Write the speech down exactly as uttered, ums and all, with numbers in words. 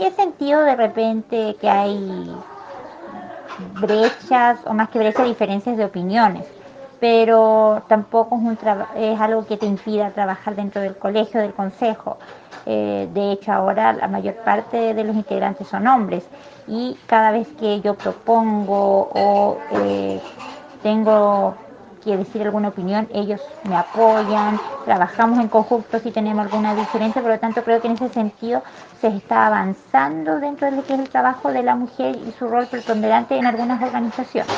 he sentido de repente que hay brechas, o más que brechas, diferencias de opiniones, pero tampoco es, un traba- es algo que te impida trabajar dentro del colegio, del consejo. Eh, de hecho, ahora la mayor parte de los integrantes son hombres y cada vez que yo propongo o eh, tengo que decir alguna opinión, ellos me apoyan, trabajamos en conjunto si tenemos alguna diferencia, por lo tanto creo que en ese sentido se está avanzando dentro de lo que es el trabajo de la mujer y su rol preponderante en algunas organizaciones.